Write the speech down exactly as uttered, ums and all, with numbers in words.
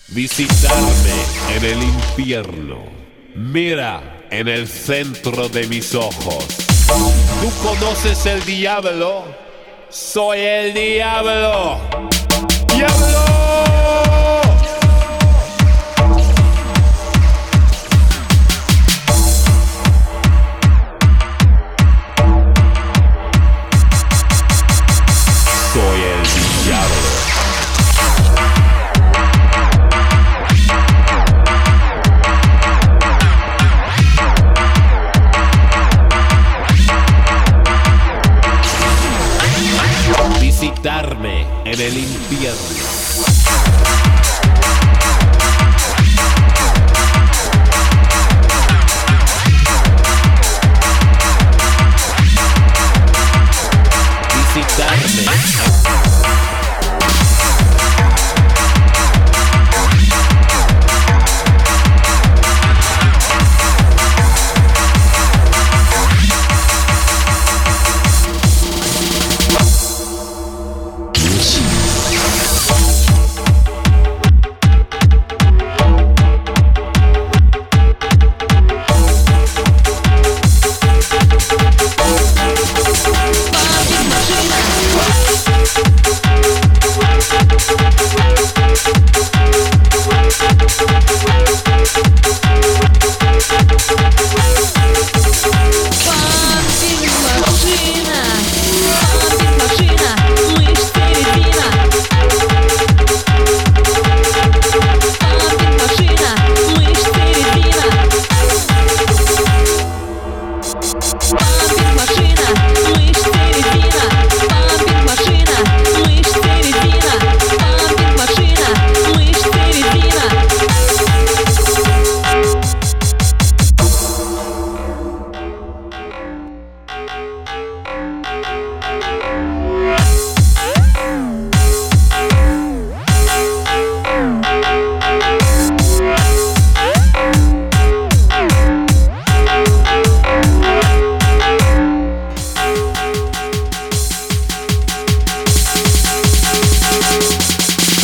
visitarme en el infierno. Mira en el centro de mis ojos. ¿Tú conoces el diablo? Soy el diablo. ¡Diablo! Soy el diablo. Visitarme en el infierno.